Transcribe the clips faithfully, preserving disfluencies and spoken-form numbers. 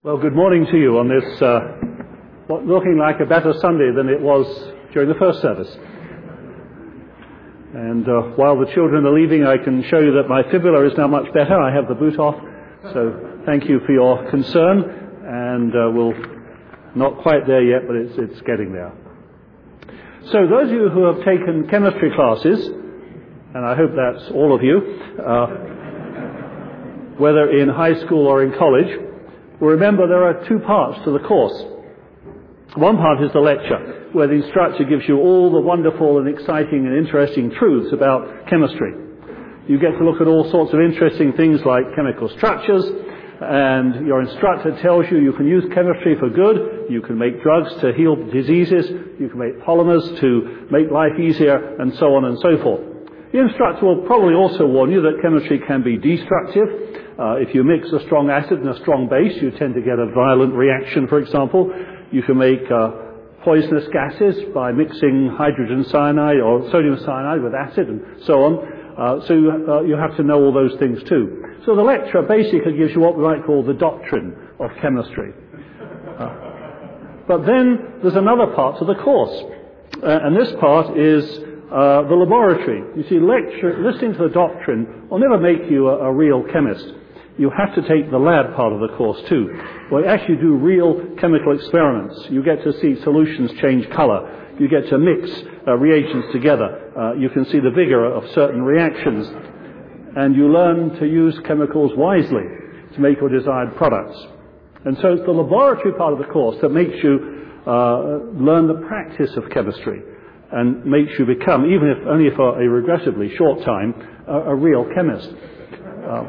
Well, good morning to you on this, uh, what looking like a better Sunday than it was during the first service. And uh, while the children are leaving, I can show you that my fibula is now much better. I have the boot off. So thank you for your concern. And uh, we'll not quite there yet, but it's, it's getting there. So those of you who have taken chemistry classes, and I hope that's all of you, uh, whether in high school or in college, well, remember there are two parts to the course. One part is the lecture, where the instructor gives you all the wonderful and exciting and interesting truths about chemistry. You get to look at all sorts of interesting things like chemical structures, and your instructor tells you you can use chemistry for good, you can make drugs to heal diseases, you can make polymers to make life easier, and so on and so forth. The instructor will probably also warn you that chemistry can be destructive. Uh, if you mix a strong acid and a strong base, you tend to get a violent reaction, for example. You can make uh, poisonous gases by mixing hydrogen cyanide or sodium cyanide with acid and so on. Uh, so you, uh, you have to know all those things too. So the lecture basically gives you what we might call the doctrine of chemistry. Uh, but then there's another part to the course. Uh, and this part is uh, the laboratory. You see, lecture, listening to the doctrine will never make you a, a real chemist. You have to take the lab part of the course too, where you actually do real chemical experiments. You get to see solutions change color. You get to mix uh, reagents together. Uh, you can see the vigor of certain reactions. And you learn to use chemicals wisely to make your desired products. And so it's the laboratory part of the course that makes you uh, learn the practice of chemistry and makes you become, even if only for a regrettably short time, a, a real chemist. Uh,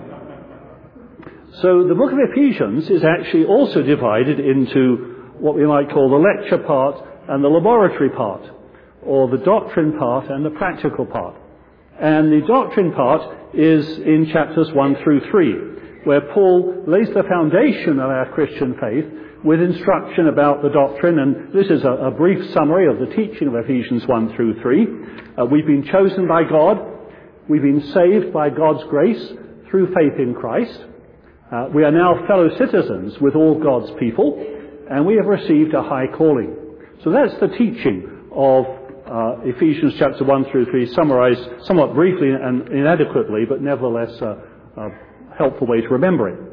So the book of Ephesians is actually also divided into what we might call the lecture part and the laboratory part, or the doctrine part and the practical part. And the doctrine part is in chapters one through three, where Paul lays the foundation of our Christian faith with instruction about the doctrine. And this is a, a brief summary of the teaching of Ephesians one through three. Uh, we've been chosen by God. We've been saved by God's grace through faith in Christ. Uh, we are now fellow citizens with all God's people, and we have received a high calling. So that's the teaching of uh, Ephesians chapter one through three, summarized somewhat briefly and inadequately, but nevertheless a, a helpful way to remember it.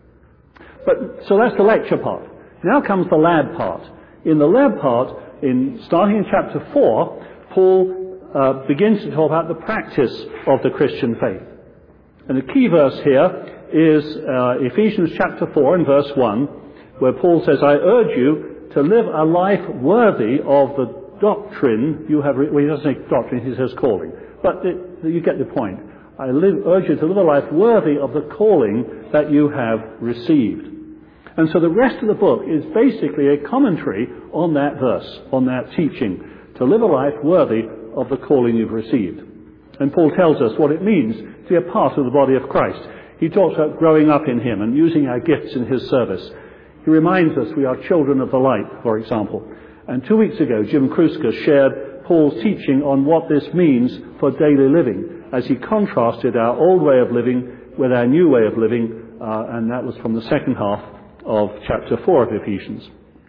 But so that's the lecture part. Now comes the lab part. In the lab part, in starting in chapter four, Paul uh, begins to talk about the practice of the Christian faith. And the key verse here is uh, Ephesians chapter four and verse one, where Paul says, I urge you to live a life worthy of the doctrine you have, re- well, he doesn't say doctrine, he says calling, but it, you get the point. I live, urge you to live a life worthy of the calling that you have received. And so the rest of the book is basically a commentary on that verse, on that teaching, to live a life worthy of the calling you've received. And Paul tells us what it means to be a part of the body of Christ. He talks about growing up in him and using our gifts in his service. He reminds us we are children of the light, for example. And two weeks ago, Jim Kruska shared Paul's teaching on what this means for daily living, as he contrasted our old way of living with our new way of living, uh, and that was from the second half of chapter four of Ephesians.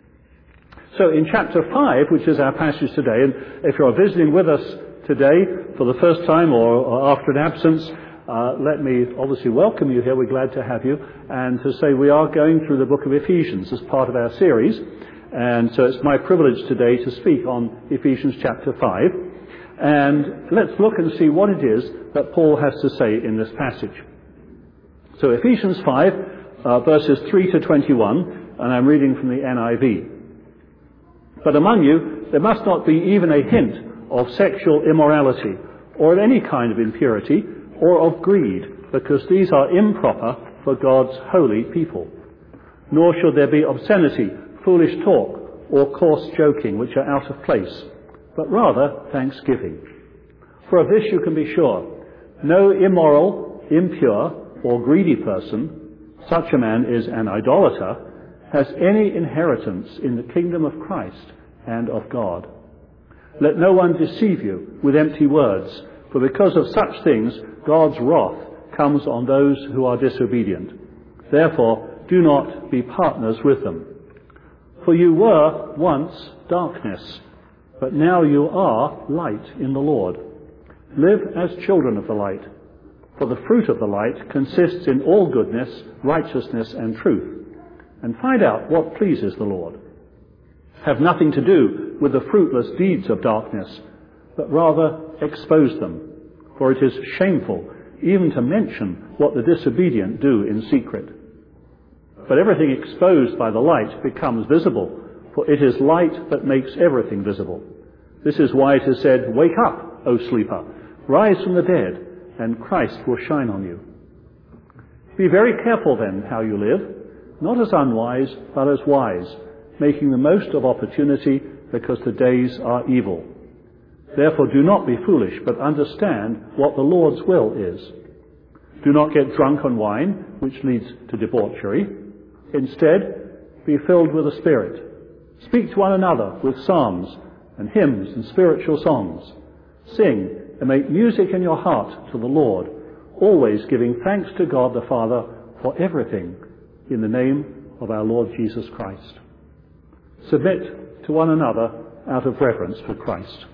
So in chapter five, which is our passage today, and if you're visiting with us today for the first time or, or after an absence, Uh, let me obviously welcome you here. We're glad to have you. And to say we are going through the book of Ephesians as part of our series. And so it's my privilege today to speak on Ephesians chapter five. And let's look and see what it is that Paul has to say in this passage. So Ephesians five, uh, verses three to twenty-one, and I'm reading from the N I V. But among you there must not be even a hint of sexual immorality, or of any kind of impurity, or of greed, because these are improper for God's holy people. Nor should there be obscenity, foolish talk, or coarse joking, which are out of place, but rather thanksgiving. For of this you can be sure, no immoral, impure, or greedy person, such a man is an idolater, has any inheritance in the kingdom of Christ and of God. Let no one deceive you with empty words, for because of such things God's wrath comes on those who are disobedient. Therefore, do not be partners with them. For you were once darkness, but now you are light in the Lord. Live as children of the light, for the fruit of the light consists in all goodness, righteousness, and truth. And find out what pleases the Lord. Have nothing to do with the fruitless deeds of darkness, but rather expose them, for it is shameful even to mention what the disobedient do in secret. But everything exposed by the light becomes visible, for it is light that makes everything visible. This is why it is said, "Wake up, O sleeper, rise from the dead, and Christ will shine on you." Be very careful then how you live, not as unwise, but as wise, making the most of opportunity, because the days are evil. Therefore do not be foolish, but understand what the Lord's will is. Do not get drunk on wine, which leads to debauchery. Instead, be filled with the Spirit. Speak to one another with psalms and hymns and spiritual songs. Sing and make music in your heart to the Lord, always giving thanks to God the Father for everything in the name of our Lord Jesus Christ. Submit to one another out of reverence for Christ.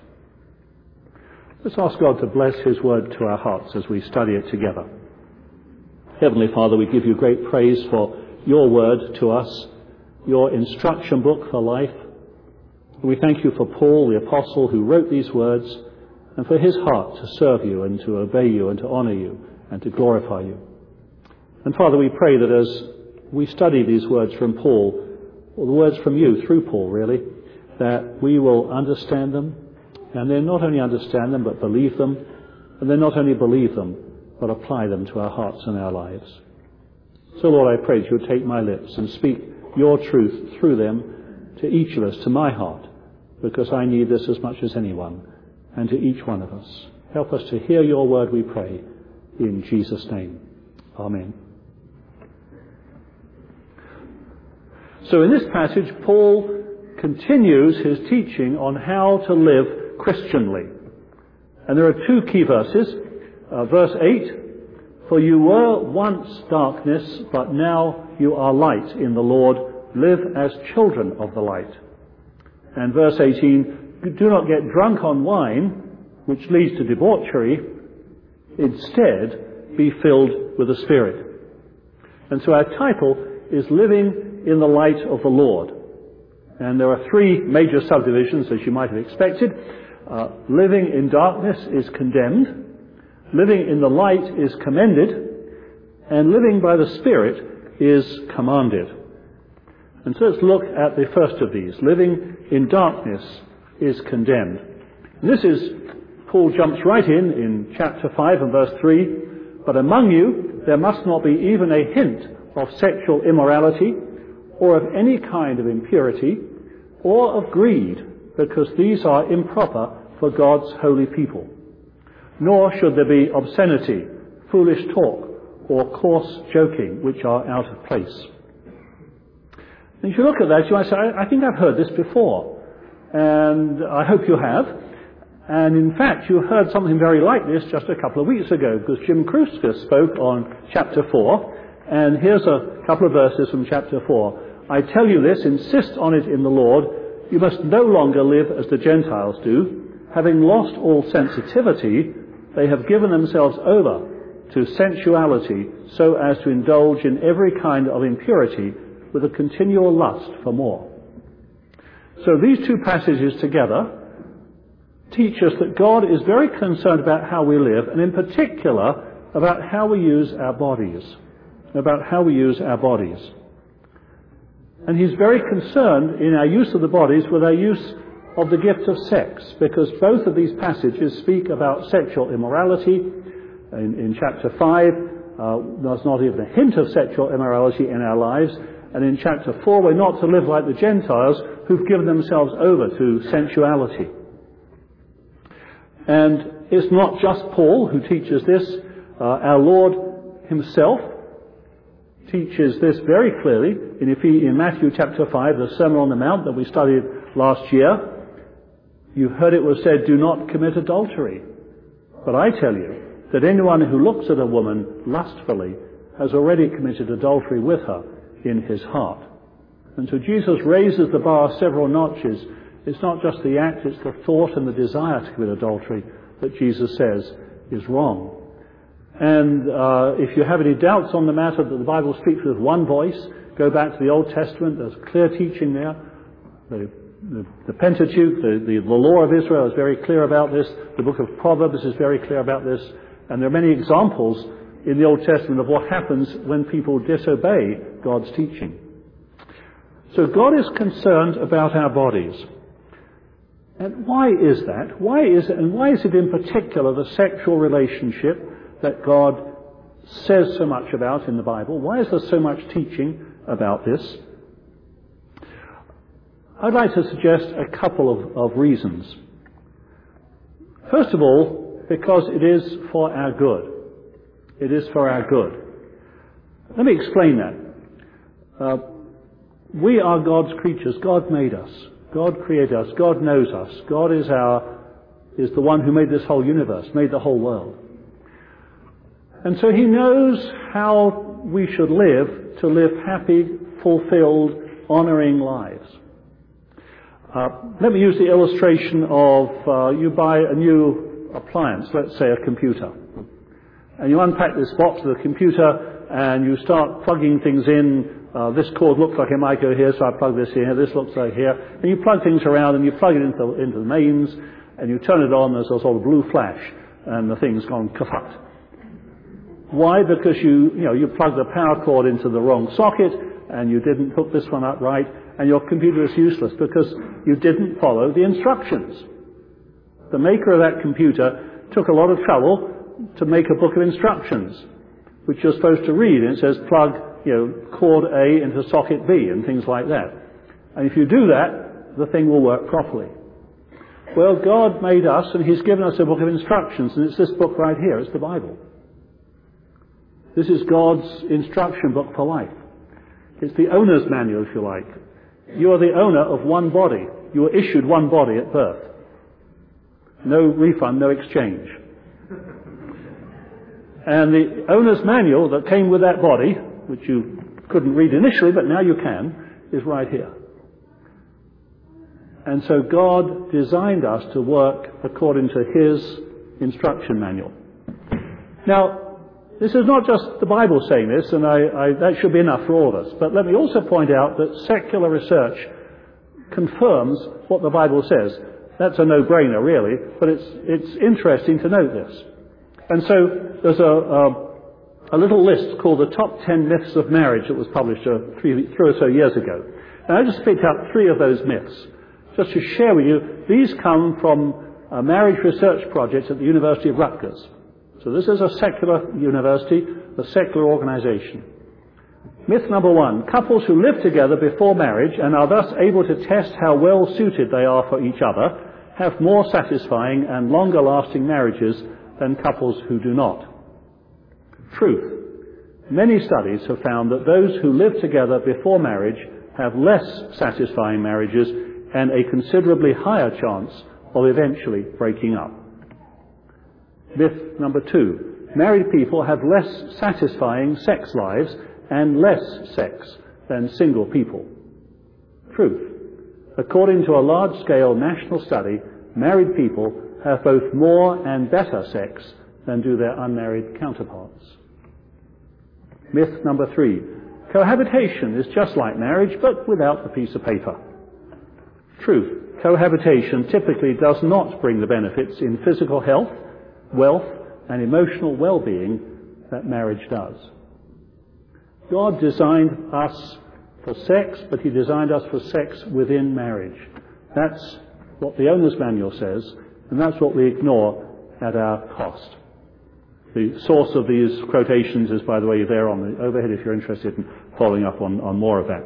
Let's ask God to bless his word to our hearts as we study it together. Heavenly Father, we give you great praise for your word to us, your instruction book for life. We thank you for Paul, the apostle, who wrote these words, and for his heart to serve you and to obey you and to honour you and to glorify you. And Father, we pray that as we study these words from Paul, or the words from you through Paul really, that we will understand them, and then not only understand them but believe them, and then not only believe them but apply them to our hearts and our lives. So Lord, I pray that you would take my lips and speak your truth through them to each of us, to my heart, because I need this as much as anyone, and to each one of us. Help us to hear your word, we pray, in Jesus' name. Amen. So in this passage, Paul continues his teaching on how to live Christianly. And there are two key verses. Uh, verse eight, "For you were once darkness, but now you are light in the Lord. Live as children of the light." And verse eighteen, "Do not get drunk on wine, which leads to debauchery. Instead, be filled with the Spirit." And so our title is Living in the Light of the Lord. And there are three major subdivisions, as you might have expected. Uh, living in darkness is condemned. Living in the light is commended. And living by the Spirit is commanded. And so let's look at the first of these. Living in darkness is condemned. And this is, Paul jumps right in, in chapter five and verse three. "But among you there must not be even a hint of sexual immorality, or of any kind of impurity, or of greed, because these are improper for God's holy people. Nor should there be obscenity, foolish talk, or coarse joking, which are out of place." And if you look at that, you might say, I, I think I've heard this before. And I hope you have. And in fact, you heard something very like this just a couple of weeks ago, because Jim Kruska spoke on chapter four. And here's a couple of verses from chapter four. "I tell you this, insist on it in the Lord. You must no longer live as the Gentiles do. Having lost all sensitivity, they have given themselves over to sensuality so as to indulge in every kind of impurity with a continual lust for more." So these two passages together teach us that God is very concerned about how we live, and in particular about how we use our bodies. About how we use our bodies. And he's very concerned in our use of the bodies with our use of the gift of sex, because both of these passages speak about sexual immorality. In, in chapter five, uh, there's not even a hint of sexual immorality in our lives. And in chapter four, we're not to live like the Gentiles who've given themselves over to sensuality. And it's not just Paul who teaches this. Uh, our Lord himself teaches this very clearly in, in Matthew chapter five, the Sermon on the Mount that we studied last year. You heard it was said, "Do not commit adultery." But I tell you that anyone who looks at a woman lustfully has already committed adultery with her in his heart. And so Jesus raises the bar several notches. It's not just the act, it's the thought and the desire to commit adultery that Jesus says is wrong. And uh, if you have any doubts on the matter that the Bible speaks with one voice, go back to the Old Testament. There's clear teaching there. The, the, the Pentateuch, the, the, the law of Israel is very clear about this. The book of Proverbs is very clear about this. And there are many examples in the Old Testament of what happens when people disobey God's teaching. So God is concerned about our bodies. And why is that? Why is it, and why is it in particular the sexual relationship that God says so much about in the Bible? Why is there so much teaching about this? I'd like to suggest a couple of, of reasons. First of all, because it is for our good. It is for our good. Let me explain that. Uh, we are God's creatures. God made us. God created us. God knows us. God is our is the one who made this whole universe, made the whole world. And so he knows how we should live to live happy, fulfilled, honoring lives. Uh, let me use the illustration of uh, you buy a new appliance, let's say a computer. And you unpack this box of the computer and you start plugging things in. Uh, this cord looks like it might go here, so I plug this in here. This looks like here. And you plug things around and you plug it into, into the mains and you turn it on. There's a sort of blue flash and the thing's gone kaput. Why? Because you, you know, you plug the power cord into the wrong socket and you didn't hook this one up right, and your computer is useless because you didn't follow the instructions. The maker of that computer took a lot of trouble to make a book of instructions, which you're supposed to read, and it says plug, you know, cord A into socket B and things like that. And if you do that, the thing will work properly. Well, God made us and he's given us a book of instructions, and it's this book right here. It's the Bible. This is God's instruction book for life. It's the owner's manual, if you like. You are the owner of one body. You were issued one body at birth. No refund, no exchange. And the owner's manual that came with that body, which you couldn't read initially, but now you can, is right here. And so God designed us to work according to his instruction manual. Now, this is not just the Bible saying this, and I, I, that should be enough for all of us. But let me also point out that secular research confirms what the Bible says. That's a no-brainer, really, but it's, it's interesting to note this. And so there's a, a, a little list called the Top Ten Myths of Marriage that was published uh, three, three or so years ago. And I just picked out three of those myths, just to share with you. These come from a marriage research project at the University of Rutgers. So this is a secular university, a secular organization. Myth number one: couples who live together before marriage and are thus able to test how well suited they are for each other have more satisfying and longer lasting marriages than couples who do not. Truth: many studies have found that those who live together before marriage have less satisfying marriages and a considerably higher chance of eventually breaking up. Myth number two: married people have less satisfying sex lives and less sex than single people. Truth: according to a large-scale national study, married people have both more and better sex than do their unmarried counterparts. Myth number three: cohabitation is just like marriage, but without the piece of paper. Truth: cohabitation typically does not bring the benefits in physical health, wealth, and emotional well-being that marriage does. God designed us for sex, but he designed us for sex within marriage. That's what the owner's manual says, and that's what we ignore at our cost. The source of these quotations is, by the way, there on the overhead if you're interested in following up on, on more of that.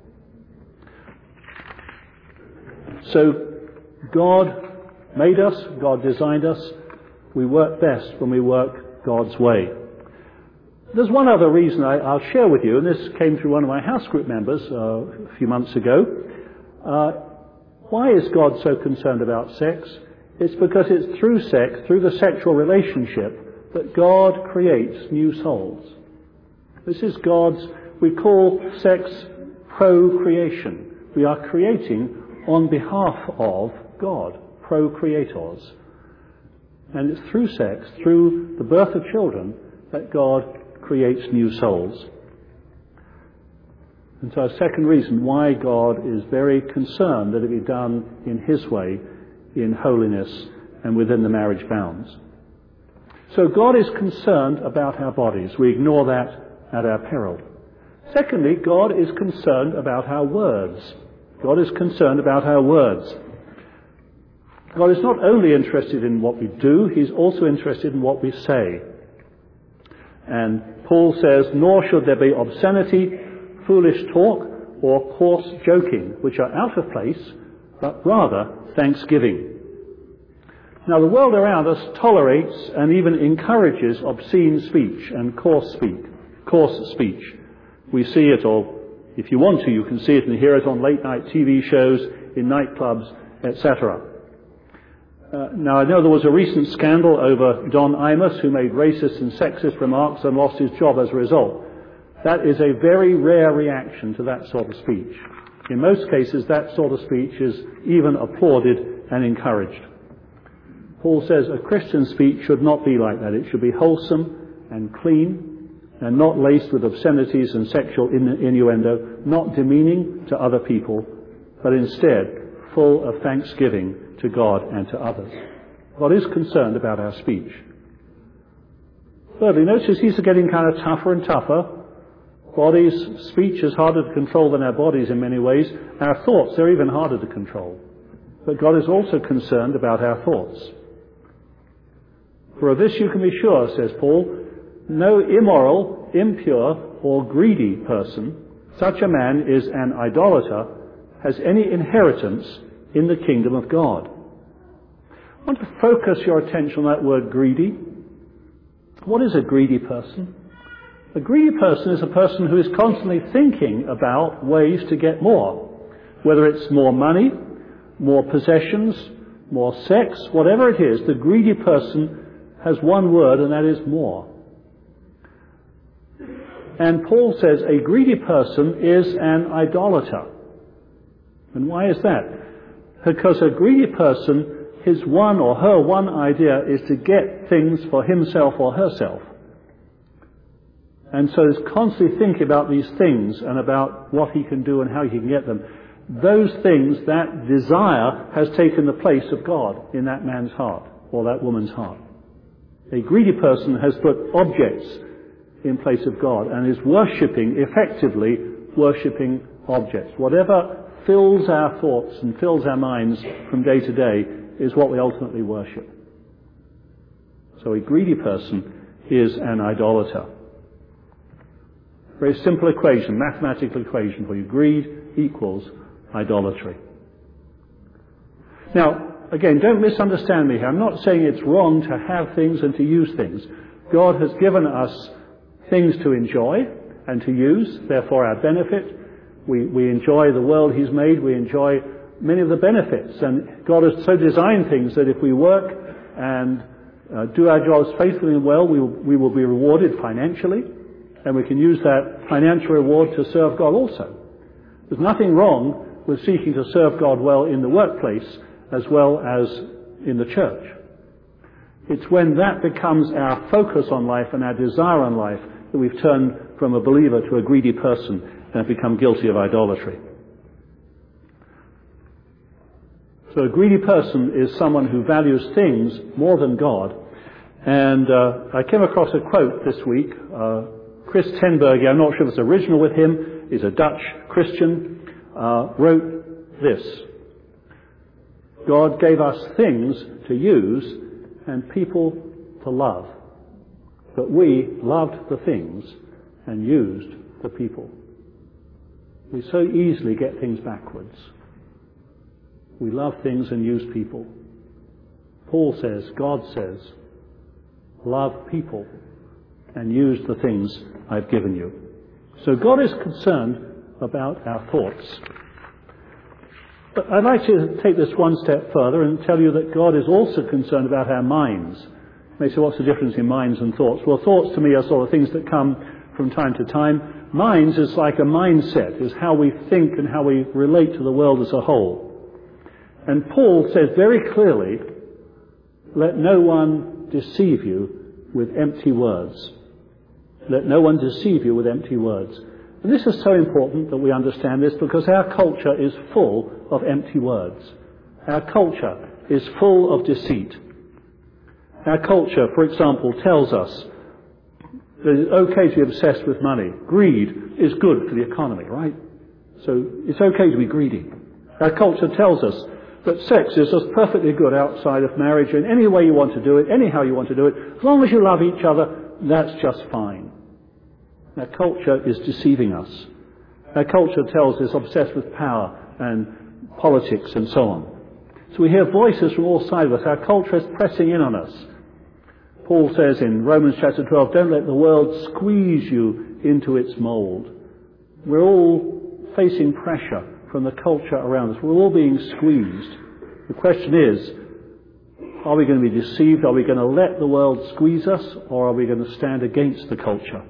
So God made us, God designed us. We work best when we work God's way. There's one other reason I, I'll share with you, and this came through one of my house group members uh, a few months ago. Uh, why is God so concerned about sex? It's because it's through sex, through the sexual relationship, that God creates new souls. This is God's we call sex procreation. We are creating on behalf of God, procreators. And it's through sex, through the birth of children, that God creates new souls. And so a second reason why God is very concerned that it be done in His way, in holiness and within the marriage bounds. So God is concerned about our bodies. We ignore that at our peril. Secondly, God is concerned about our words. God is concerned about our words. God is not only interested in what we do, He's also interested in what we say. And Paul says, nor should there be obscenity, foolish talk, or coarse joking, which are out of place, but rather thanksgiving. Now, the world around us tolerates and even encourages obscene speech and coarse speak, coarse speech. We see it, or if you want to, you can see it and hear it on late-night T V shows, in nightclubs, et cetera. Uh, now, I know there was a recent scandal over Don Imus, who made racist and sexist remarks and lost his job as a result. That is a very rare reaction to that sort of speech. In most cases, that sort of speech is even applauded and encouraged. Paul says a Christian speech should not be like that. It should be wholesome and clean and not laced with obscenities and sexual innuendo, not demeaning to other people, but instead full of thanksgiving to God and to others. God is concerned about our speech. Thirdly, notice these are getting kind of tougher and tougher. Bodies, speech is harder to control than our bodies in many ways. Our thoughts, they're even harder to control. But God is also concerned about our thoughts. For of this you can be sure, says Paul, no immoral, impure, or greedy person, such a man is an idolater, has any inheritance in the kingdom of God. I want to focus your attention on that word greedy. What is a greedy person? A greedy person is a person who is constantly thinking about ways to get more, whether it's more money, more possessions, more sex, whatever it is. The greedy person has one word, and that is more. And Paul says a greedy person is an idolater. And why is that? Because a greedy person, his one or her one idea is to get things for himself or herself. And so is constantly thinking about these things and about what he can do and how he can get them. Those things, that desire, has taken the place of God in that man's heart or that woman's heart. A greedy person has put objects in place of God and is worshipping, effectively worshipping objects. Whatever fills our thoughts and fills our minds from day to day is what we ultimately worship. So a greedy person is an idolater. Very simple equation, mathematical equation for you. Greed equals idolatry. Now, again, don't misunderstand me here. I'm not saying it's wrong to have things and to use things. God has given us things to enjoy and to use, therefore our benefit. We, we enjoy the world He's made. We enjoy many of the benefits. And God has so designed things that if we work and uh, do our jobs faithfully and well, we will, we will be rewarded financially. And we can use that financial reward to serve God also. There's nothing wrong with seeking to serve God well in the workplace as well as in the church. It's when that becomes our focus on life and our desire on life that we've turned from a believer to a greedy person and have become guilty of idolatry. So a greedy person is someone who values things more than God. And uh, I came across a quote this week. Uh, Chris ten Berge, I'm not sure if it's original with him, is a Dutch Christian, uh, wrote this. God gave us things to use and people to love. But we loved the things and used the people. We so easily get things backwards. We love things and use people. Paul says, God says, love people and use the things I've given you. So God is concerned about our thoughts. But I'd like to take this one step further and tell you that God is also concerned about our minds. You may say, what's the difference in minds and thoughts? Well, thoughts to me are sort of things that come from time to time. Minds is like a mindset, is how we think and how we relate to the world as a whole. And Paul says very clearly, let no one deceive you with empty words. Let no one deceive you with empty words. And this is so important that we understand this, because our culture is full of empty words. Our culture is full of deceit. Our culture, for example, tells us that it's okay to be obsessed with money. Greed is good for the economy, right? So it's okay to be greedy. Our culture tells us that sex is just perfectly good outside of marriage, in any way you want to do it, anyhow you want to do it, as long as you love each other, that's just fine. Our culture is deceiving us. Our culture tells us it's obsessed with power and politics and so on. So we hear voices from all sides of us. Our culture is pressing in on us. Paul says in Romans chapter twelve, don't let the world squeeze you into its mould. We're all facing pressure from the culture around us. We're all being squeezed. The question is, are we going to be deceived? Are we going to let the world squeeze us? Or are we going to stand against the culture?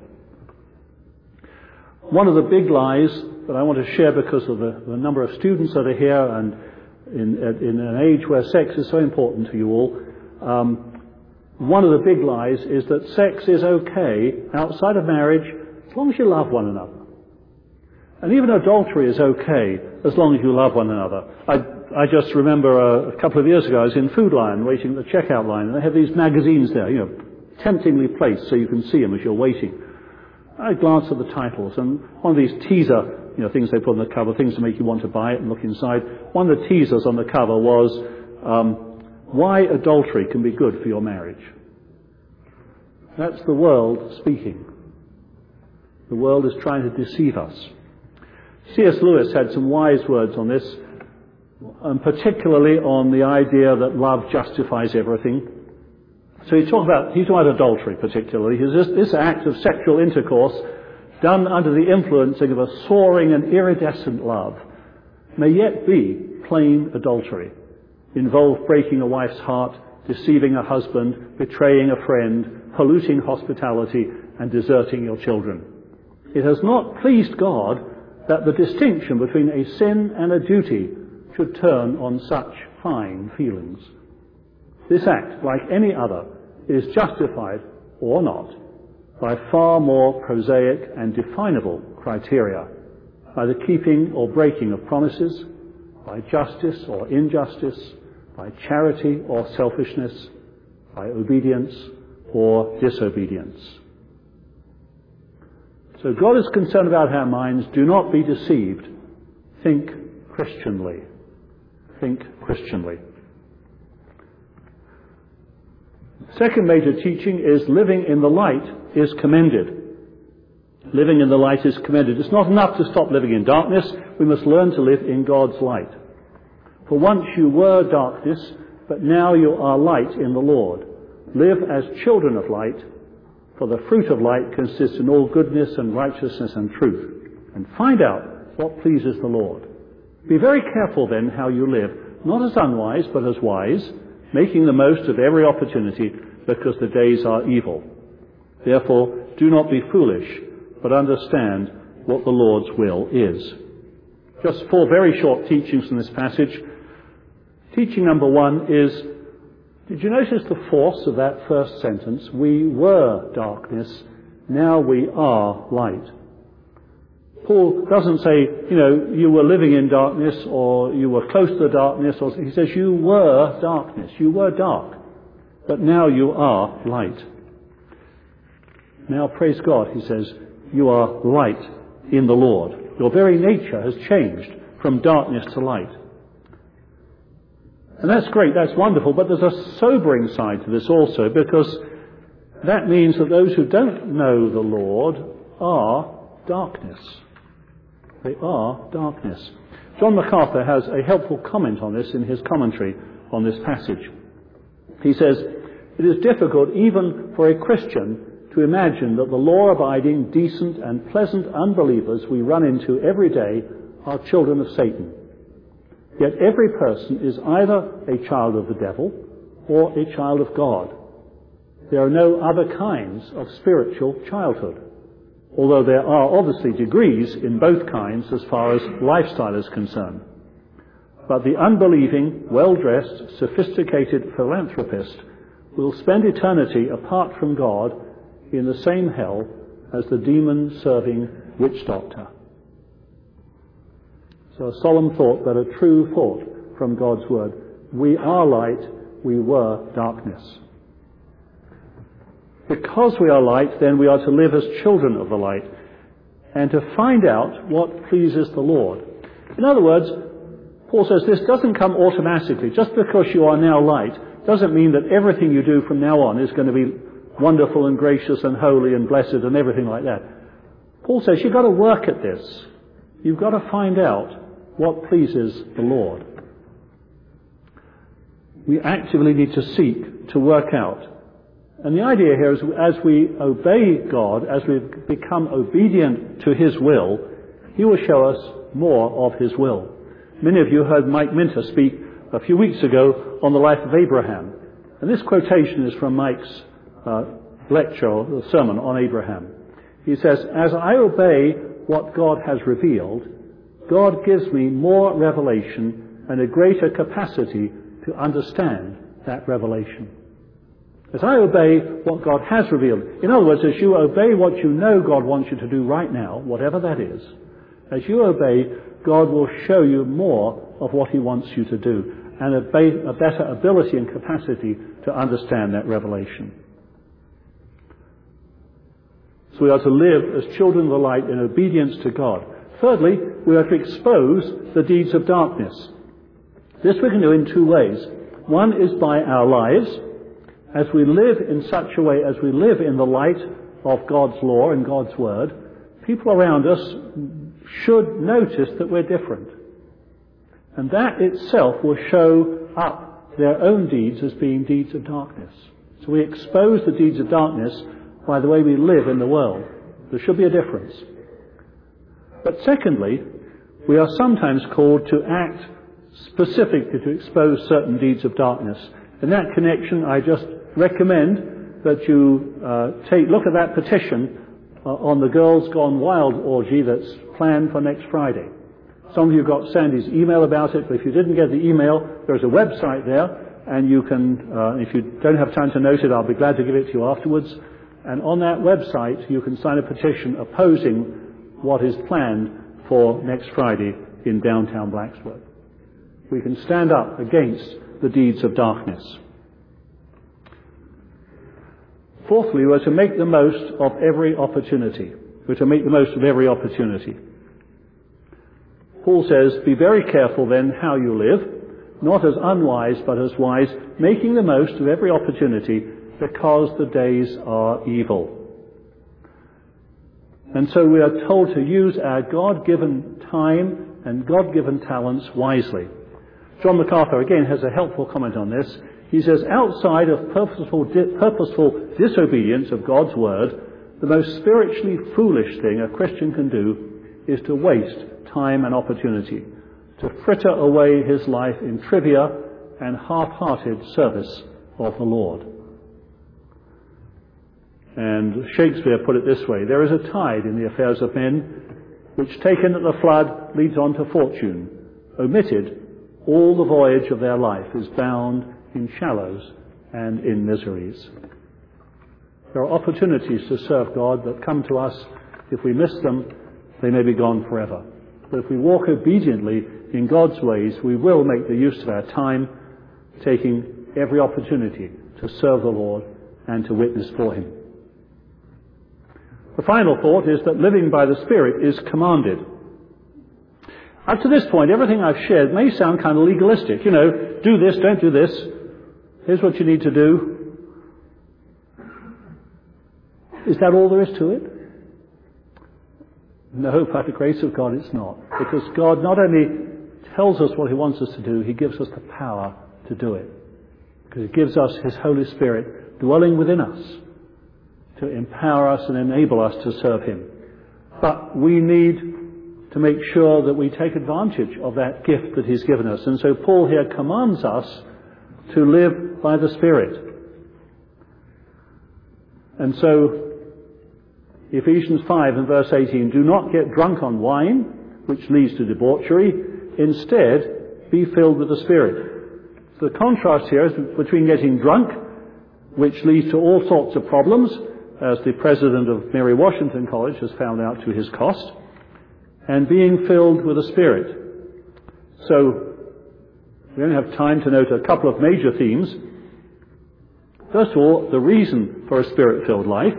One of the big lies that I want to share, because of the, the number of students that are here and in, in an age where sex is so important to you all, um, one of the big lies is that sex is okay outside of marriage as long as you love one another. And even adultery is okay as long as you love one another. I, I just remember a, a couple of years ago I was in Food Lion waiting at the checkout line, and they have these magazines there, you know, temptingly placed so you can see them as you're waiting. I glanced at the titles, and one of these teaser, you know, things they put on the cover, things to make you want to buy it and look inside. One of the teasers on the cover was, um, why adultery can be good for your marriage. That's the world speaking. The world is trying to deceive us. C S Lewis had some wise words on this, and particularly on the idea that love justifies everything. So he talked about, he talked about adultery particularly. This, this act of sexual intercourse done under the influencing of a soaring and iridescent love may yet be plain adultery. Involve breaking a wife's heart, deceiving a husband, betraying a friend, polluting hospitality, and deserting your children. It has not pleased God that the distinction between a sin and a duty should turn on such fine feelings. This act, like any other, is justified or not by far more prosaic and definable criteria, by the keeping or breaking of promises, by justice or injustice, by charity or selfishness, by obedience or disobedience. So God is concerned about our minds. Do not be deceived. Think Christianly. Think Christianly. Second major teaching is living in the light is commended. Living in the light is commended. It's not enough to stop living in darkness. We must learn to live in God's light. For once you were darkness, but now you are light in the Lord. Live as children of light, for the fruit of light consists in all goodness and righteousness and truth. And find out what pleases the Lord. Be very careful then how you live, not as unwise, but as wise, making the most of every opportunity, because the days are evil. Therefore, do not be foolish, but understand what the Lord's will is. Just four very short teachings from this passage. Teaching number one is, did you notice the force of that first sentence? We were darkness, now we are light. Paul doesn't say, you know, you were living in darkness or you were close to the darkness. Or he says you were darkness, you were dark, but now you are light. Now, praise God, he says, you are light in the Lord. Your very nature has changed from darkness to light. And that's great, that's wonderful, but there's a sobering side to this also, because that means that those who don't know the Lord are darkness. They are darkness. John MacArthur has a helpful comment on this in his commentary on this passage. He says, it is difficult even for a Christian to imagine that the law-abiding, decent and pleasant unbelievers we run into every day are children of Satan. Yet every person is either a child of the devil or a child of God. There are no other kinds of spiritual childhood. although there are obviously degrees in both kinds as far as lifestyle is concerned. But the unbelieving, well-dressed, sophisticated philanthropist will spend eternity apart from God in the same hell as the demon-serving witch doctor. So a solemn thought, but a true thought from God's word. We are light, we were darkness. Because we are light, then we are to live as children of the light and to find out what pleases the Lord. In other words, Paul says this doesn't come automatically. Just because you are now light doesn't mean that everything you do from now on is going to be wonderful and gracious and holy and blessed and everything like that. Paul says you've got to work at this. You've got to find out what pleases the Lord. We actively need to seek to work out. And the idea here is as we obey God, as we become obedient to His will, He will show us more of His will. Many of you heard Mike Minter speak a few weeks ago on the life of Abraham. And this quotation is from Mike's uh, lecture or sermon on Abraham. He says, as I obey what God has revealed, God gives me more revelation and a greater capacity to understand that revelation. As I obey what God has revealed. In other words, as you obey what you know God wants you to do right now, whatever that is, as you obey, God will show you more of what He wants you to do and a, ba- a better ability and capacity to understand that revelation. So we are to live as children of the light in obedience to God. Thirdly, we are to expose the deeds of darkness. This we can do in two ways. One is by our lives. As we live in such a way, as we live in the light of God's law and God's word, people around us should notice that we're different. And that itself will show up their own deeds as being deeds of darkness. So we expose the deeds of darkness by the way we live in the world. There should be a difference. But secondly, we are sometimes called to act specifically to expose certain deeds of darkness. In that connection, I just recommend that you uh, take look at that petition uh, on the Girls Gone Wild orgy that's planned for next Friday. Some of you got Sandy's email about it, but if you didn't get the email, there's a website there, and you can, uh, if you don't have time to note it, I'll be glad to give it to you afterwards. And on that website, you can sign a petition opposing what is planned for next Friday in downtown Blacksburg. We can stand up against the deeds of darkness. Fourthly, we're to make the most of every opportunity. We're to make the most of every opportunity. Paul says, be very careful then how you live, not as unwise but as wise, making the most of every opportunity because the days are evil. And so we are told to use our God-given time and God-given talents wisely. John MacArthur again has a helpful comment on this. He says, outside of purposeful, di- purposeful disobedience of God's word, the most spiritually foolish thing a Christian can do is to waste time and opportunity, to fritter away his life in trivia and half-hearted service of the Lord. And Shakespeare put it this way, there is a tide in the affairs of men, which taken at the flood leads on to fortune. Omitted, all the voyage of their life is bound in shallows and in miseries. There are opportunities to serve God that come to us. If we miss them, they may be gone forever. But if we walk obediently in God's ways, we will make the use of our time, taking every opportunity to serve the Lord and to witness for Him. The final thought is that living by the Spirit is commanded. Up to this point, everything I've shared may sound kind of legalistic. You know, do this, don't do this. Here's what you need to do. Is that all there is to it? No, by the grace of God, it's not. Because God not only tells us what He wants us to do, He gives us the power to do it. Because He gives us His Holy Spirit dwelling within us to empower us and enable us to serve Him. But we need to make sure that we take advantage of that gift that He's given us. And so Paul here commands us to live by the Spirit. And so Ephesians five and verse eighteen, do not get drunk on wine, which leads to debauchery. Instead, be filled with the Spirit. So the contrast here is between getting drunk, which leads to all sorts of problems, as the president of Mary Washington College has found out to his cost, and being filled with the Spirit. So, we only have time to note a couple of major themes. First of all, the reason for a Spirit-filled life.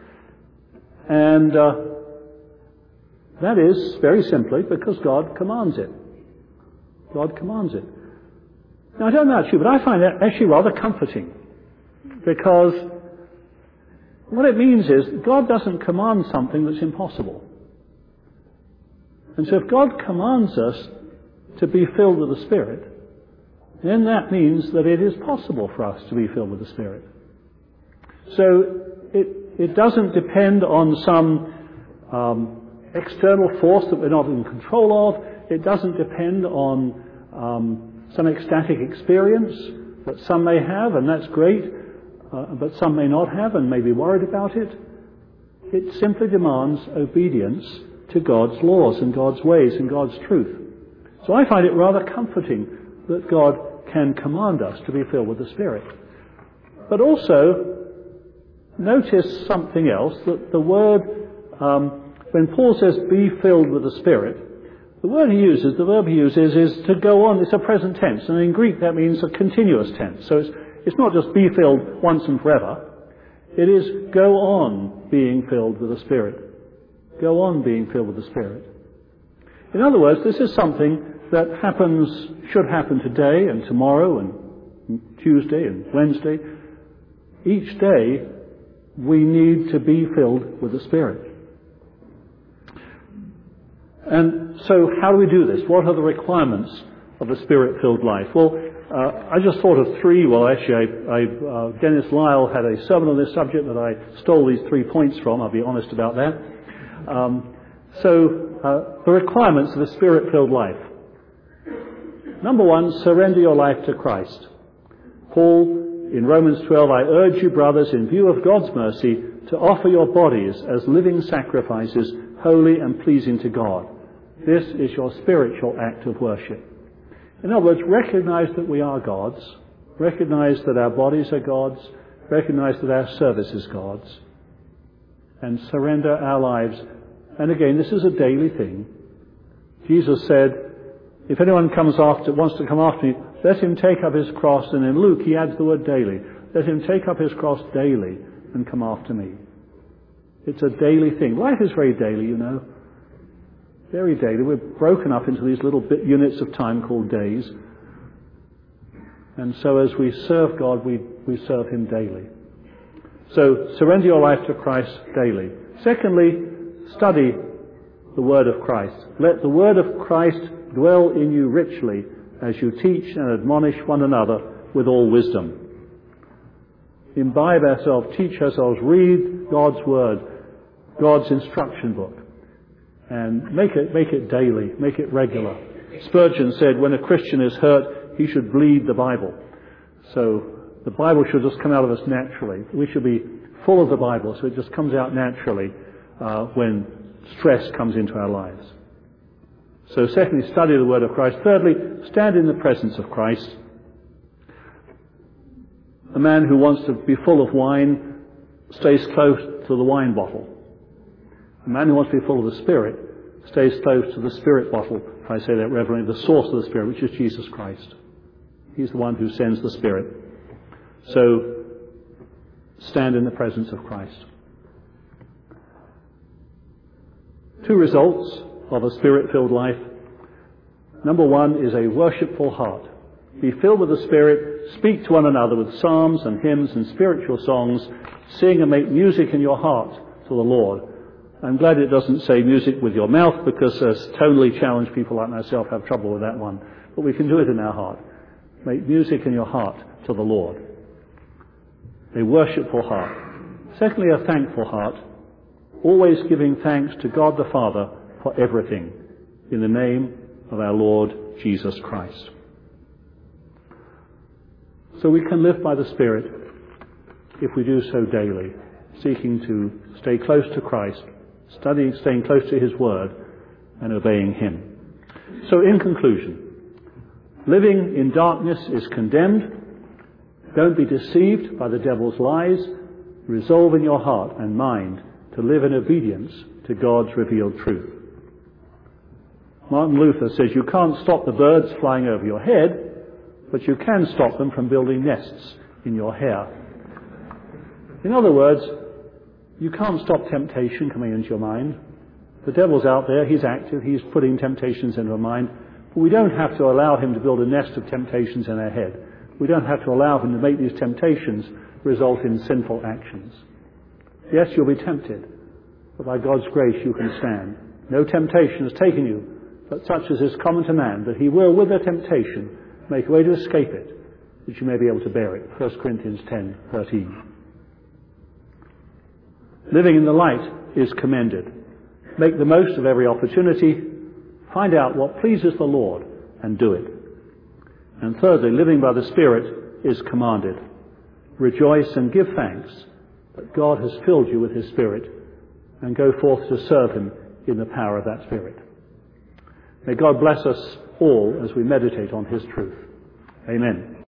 And uh, that is, very simply, because God commands it. God commands it. Now, I don't know about you, but I find that actually rather comforting. Because what it means is God doesn't command something that's impossible. And so if God commands us to be filled with the Spirit, then that means that it is possible for us to be filled with the Spirit. So it, it doesn't depend on some um, external force that we're not in control of. It doesn't depend on um, some ecstatic experience that some may have, and that's great, uh, but some may not have and may be worried about it. It simply demands obedience to God's laws and God's ways and God's truth. So I find it rather comforting that God can command us to be filled with the Spirit. But also, notice something else, that the word, um, when Paul says be filled with the Spirit, the word he uses, the verb he uses is to go on. It's a present tense, and in Greek that means a continuous tense. So it's, it's not just be filled once and forever. It is go on being filled with the Spirit. Go on being filled with the Spirit. In other words, this is something that happens, should happen today and tomorrow and Tuesday and Wednesday. Each day we need to be filled with the Spirit. And so how do we do this? What are the requirements of a Spirit-filled life? Well, uh, I just thought of three. Well, actually, I, I, uh, Dennis Lyle had a sermon on this subject that I stole these three points from. I'll be honest about that. Um, so uh, the requirements of a Spirit-filled life. Number one, surrender your life to Christ. Paul, in Romans twelve, I urge you, brothers, in view of God's mercy, to offer your bodies as living sacrifices, holy and pleasing to God. This is your spiritual act of worship. In other words, recognize that we are God's, recognize that our bodies are God's, recognize that our service is God's, and surrender our lives. And again, this is a daily thing. Jesus said, if anyone comes after, wants to come after me, let him take up his cross. And in Luke, he adds the word daily. Let him take up his cross daily and come after me. It's a daily thing. Life is very daily, you know. Very daily. We're broken up into these little bit units of time called days. And so as we serve God, we, we serve him daily. So surrender your life to Christ daily. Secondly, study the word of Christ. Let the word of Christ dwell in you richly as you teach and admonish one another with all wisdom. Imbibe ourselves, teach ourselves, read God's word, God's instruction book, and make it, make it daily, make it regular. Spurgeon said when a Christian is hurt, he should bleed the Bible. So the Bible should just come out of us naturally. We should be full of the Bible, so it just comes out naturally uh, when stress comes into our lives. So secondly, study the word of Christ. Thirdly, stand in the presence of Christ. A man who wants to be full of wine stays close to the wine bottle. A man who wants to be full of the Spirit stays close to the Spirit bottle, if I say that reverently, the source of the Spirit, which is Jesus Christ. He's the one who sends the Spirit. So, stand in the presence of Christ. Two results of a Spirit-filled life. Number one is a worshipful heart. Be filled with the Spirit. Speak to one another with psalms and hymns and spiritual songs. Sing and make music in your heart to the Lord. I'm glad it doesn't say music with your mouth, because as tonally challenged people like myself have trouble with that one. But we can do it in our heart. Make music in your heart to the Lord. A worshipful heart. Secondly, a thankful heart. Always giving thanks to God the Father for everything, in the name of our Lord Jesus Christ. So we can live by the Spirit if we do so daily, seeking to stay close to Christ, studying, staying close to his word, and obeying him. So in conclusion, living in darkness is condemned. Don't be deceived by the devil's lies. Resolve in your heart and mind to live in obedience to God's revealed truth. Martin Luther says you can't stop the birds flying over your head, but you can stop them from building nests in your hair. In other words, you can't stop temptation coming into your mind. The devil's out there, he's active, he's putting temptations into our mind, but we don't have to allow him to build a nest of temptations in our head. We don't have to allow him to make these temptations result in sinful actions. Yes, you'll be tempted, but by God's grace you can stand. No temptation has taken you, but such as is common to man, that he will, with the temptation, make a way to escape it, that you may be able to bear it. First Corinthians ten thirteen. Living in the light is commended. Make the most of every opportunity. Find out what pleases the Lord and do it. And thirdly, living by the Spirit is commanded. Rejoice and give thanks that God has filled you with his Spirit, and go forth to serve him in the power of that Spirit. May God bless us all as we meditate on his truth. Amen.